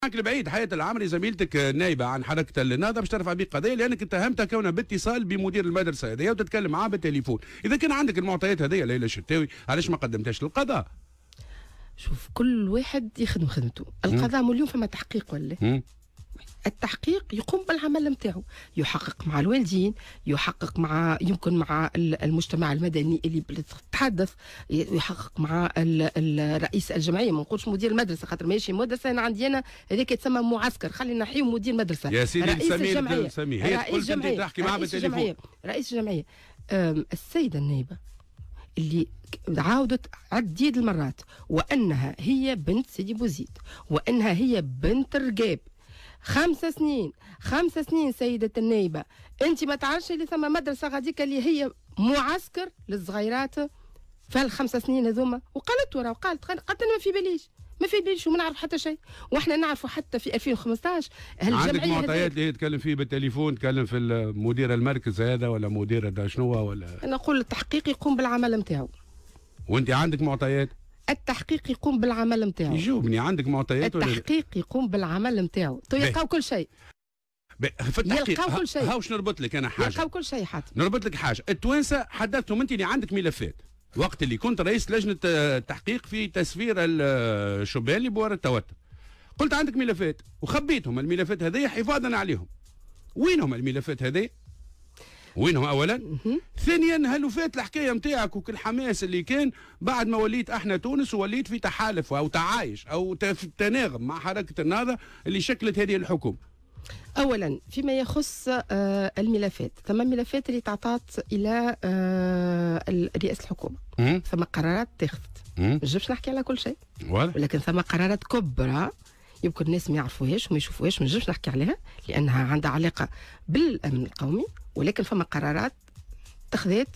معك البعيد حياة العمري زميلتك نايبة عن حركة النهضة باش ترفع بيه قضية لأنك اتهمتها كونها باتصال بمدير المدرسة هذه وتتكلم معاه بالتليفون. إذا كان عندك المعطيات هذه ليلى الشتاوي علاش ما قدمتهاش للقضاء؟ شوف كل واحد يخدم خدمته، القضاء اليوم فما تحقيق ولا؟ التحقيق يقوم بالعمل نتاعو، يحقق مع الوالدين، يحقق مع يمكن مع المجتمع المدني اللي تتحدث، يحقق مع رئيس الجمعيه، ما نقولش مدير المدرسه خاطر ماشي مدرسه انا عندي انا هذاك يتسمى معسكر، خلينا نحيو مدير مدرسه يا سيدي رئيس الجمعيه هي قلت انت تحكي معاه بالتليفون. رئيس الجمعيه السيده النائبه اللي عاودت عديد المرات وانها هي بنت سيدي بوزيد وانها هي بنت رقاب 5 سنين سيدة النائبة، أنت ما تعرفش اللي ثم مدرسة غاديك اللي هي معسكر للصغيرات في ال5 سنين هذوما، وقالت ورا وقالت ما في باليش وما نعرف حتى شيء، واحنا نعرفوا حتى في 2015 عندك معطيات اللي تكلم فيه بالتليفون، تكلم في مدير المركز هذا ولا مدير شنو ولا؟ أنا نقول التحقيق يقوم بالعمل نتاعو. وأنت عندك معطيات؟ التحقيق يقوم بالعمل نتاعو. يجاوبني، عندك معطيات ولا؟ التحقيق يقوم بالعمل نتاعو، يلقاو كل شيء. في التحقيق يلقاو كل شيء. هاوش نربط لك انا حاجه. يلقاو كل شيء حاتم. نربط لك حاجه، التوانسه حدثتهم انت اللي عندك ملفات وقت اللي كنت رئيس لجنه التحقيق في تسفير الشبان لبوار التوتر. قلت عندك ملفات وخبيتهم الملفات هذه حفاظا عليهم. وينهم الملفات هذه؟ وينهم اولا؟ ثانيا هل وفات الحكايه نتاعك وكل الحماس اللي كان بعد ما وليت احنا تونس ووليت في تحالف او تعايش او تناغم مع حركه النهضه اللي شكلت هذه الحكومه؟ اولا فيما يخص الملفات، ثم ملفات اللي تعطات الى رئاسه الحكومه، ثم قرارات اتخذت، ما نجمش نحكي على كل شيء ولكن ثم قرارات كبرى يمكن الناس ما يعرفوهاش وما يشوفوهاش، ما نجمش نحكي عليها لانها عندها علاقه بالامن القومي، ولكن فما قرارات اتخذت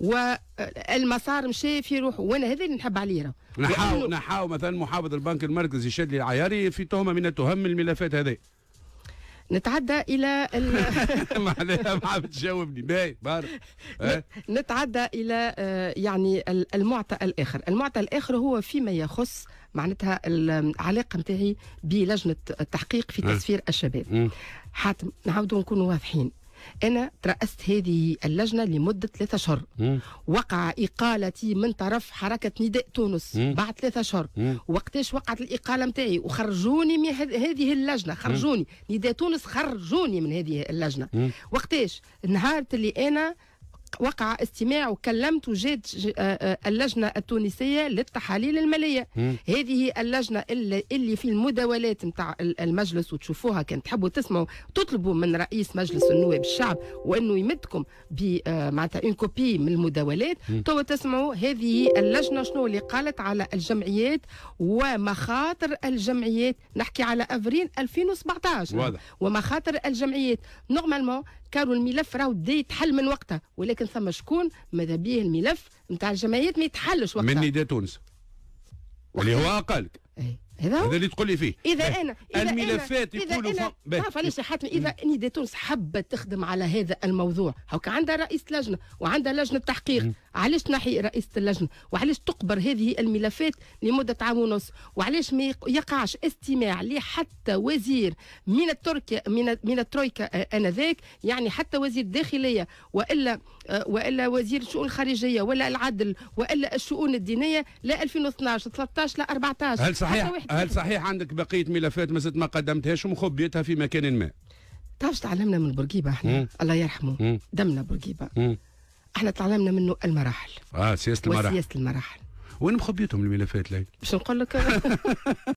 والمسار مشى في روحه، وانا هذا اللي نحب عليه. نحاو مثلا محافظ البنك المركزي شادلي العياري في تهمه من التهم الملفات هذه. نتعدى الى معناها ما عم تجاوبني باهي بارك. نتعدى الى يعني المعطى الاخر هو فيما يخص معناتها العلاقه نتاعي بلجنه التحقيق في تسفير الشباب. حاتم نعاودوا نكونوا واضحين، أنا ترأست هذه اللجنة لمدة 3 أشهر، وقع إقالتي من طرف حركة نداء تونس بعد 3 أشهر. وقتاش وقعت الإقالة متاعي وخرجوني من هذه اللجنة، خرجوني نداء تونس، خرجوني من هذه اللجنة. وقتاش؟ النهار اللي أنا وقع استماع وكلمت وجات اللجنة التونسية للتحاليل المالية. هذه اللجنة اللي في المداولات نتاع المجلس وتشوفوها كان تحبوا تسمعوا تطلبوا من رئيس مجلس النواب الشعب وانه يمدكم ب معناتها اون كوبي من المداولات. تو تسمعوا هذه اللجنة شنو اللي قالت على الجمعيات ومخاطر الجمعيات، نحكي على افريل 2017 واضح. ومخاطر الجمعيات نورمالمون كانوا الملف راهو بدا يتحل من وقتها، ولكن ثم شكون ماذا بيه الملف نتاع الجمعيات ما يتحلش وقتها من نداء تونس اللي هو اقلك. هذا اللي تقول لي فيه. اذا انا الملفات يقولوا تعرف علاش يا حاتم؟ اذا نداء تونس حبت تخدم على هذا الموضوع، هاكا عندها رئيس لجنه وعندها لجنه تحقيق، علاش تنحي رئيسه اللجنه؟ وعلاش تقبر هذه الملفات لمده عام ونص؟ وعلاش ما يقعش استماع لحتى وزير من الترويكا انذاك، يعني حتى وزير الداخليه والا وزير الشؤون الخارجيه ولا العدل والا الشؤون الدينيه، لا 2012 13 لا 14. هل صحيح عندك بقيه ملفات ما قدمتهاش ومخبيتها في مكان ما؟ تعرفش تعلمنا من بورقيبه احنا الله يرحمه دمنا بورقيبه، احنا تعلمنا منه المراحل. سياسه المراحل. وسياسه المراحل. وين مخبيتهم الملفات ليلى؟ باش نقول لك